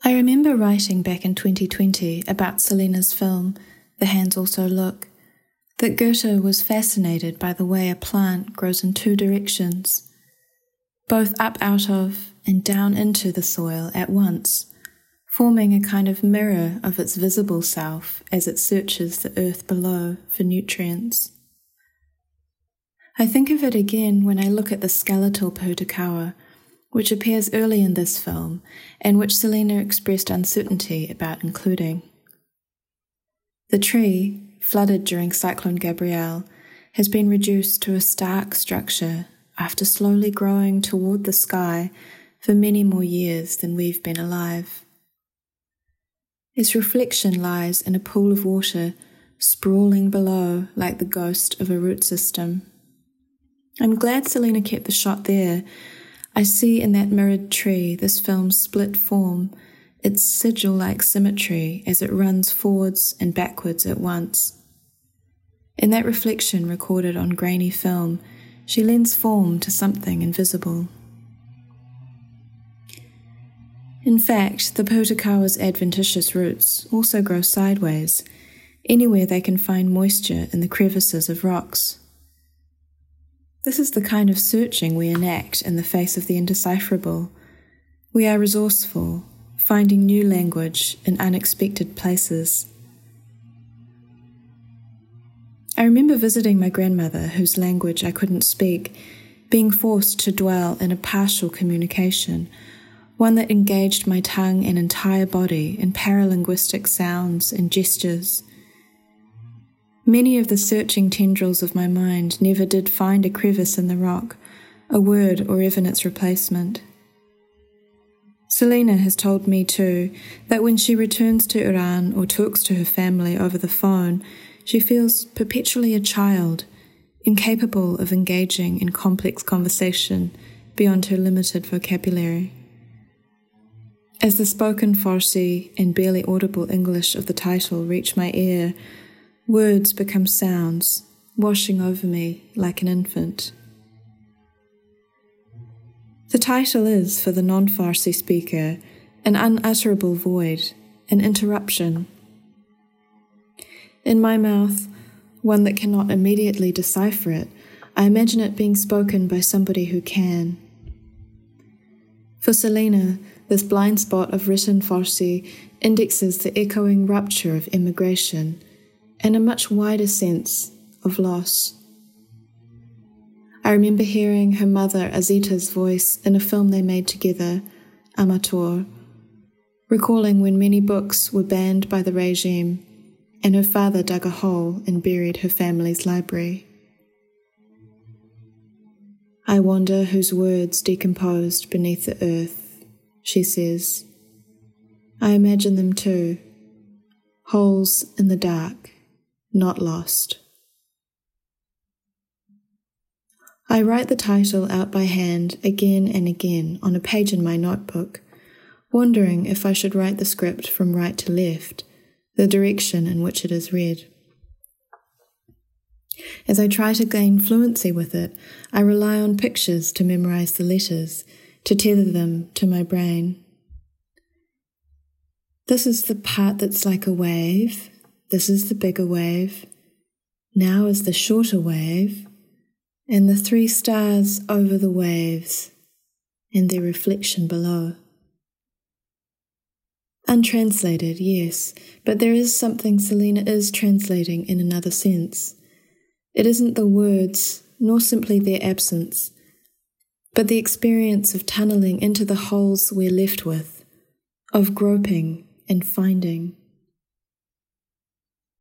I remember writing back in 2020 about Selina's film, The Hands Also Look, that Goethe was fascinated by the way a plant grows in two directions, both up out of and down into the soil at once, forming a kind of mirror of its visible self as it searches the earth below for nutrients. I think of it again when I look at the skeletal Pohutukawa, which appears early in this film and which Selina expressed uncertainty about including. The tree, flooded during Cyclone Gabrielle, has been reduced to a stark structure after slowly growing toward the sky for many more years than we've been alive. Its reflection lies in a pool of water sprawling below like the ghost of a root system. I'm glad Selina kept the shot there. I see in that mirrored tree this film's split form, its sigil-like symmetry as it runs forwards and backwards at once. In that reflection recorded on grainy film, she lends form to something invisible. In fact, the Pohutukawa's adventitious roots also grow sideways, anywhere they can find moisture in the crevices of rocks. This is the kind of searching we enact in the face of the indecipherable. We are resourceful, finding new language in unexpected places. I remember visiting my grandmother, whose language I couldn't speak, being forced to dwell in a partial communication, one that engaged my tongue and entire body in paralinguistic sounds and gestures. Many of the searching tendrils of my mind never did find a crevice in the rock, a word or even its replacement. Selina has told me too that when she returns to Iran or talks to her family over the phone, she feels perpetually a child, incapable of engaging in complex conversation beyond her limited vocabulary. As the spoken Farsi and barely audible English of the title reach my ear, words become sounds, washing over me like an infant. The title is, for the non-Farsi speaker, an unutterable void, an interruption. In my mouth, one that cannot immediately decipher it, I imagine it being spoken by somebody who can. For Selina, this blind spot of written Farsi indexes the echoing rupture of emigration and a much wider sense of loss. I remember hearing her mother Azita's voice in a film they made together, Amator, recalling when many books were banned by the regime and her father dug a hole and buried her family's library. I wonder whose words decomposed beneath the earth, she says. I imagine them too, holes in the dark, not lost. I write the title out by hand again and again on a page in my notebook, wondering if I should write the script from right to left, the direction in which it is read. As I try to gain fluency with it, I rely on pictures to memorize the letters, to tether them to my brain. This is the part that's like a wave. This is the bigger wave. Now is the shorter wave, and the 3 stars over the waves, and their reflection below. Untranslated, yes, but there is something Selina is translating in another sense. It isn't the words, nor simply their absence, but the experience of tunnelling into the holes we're left with, of groping and finding.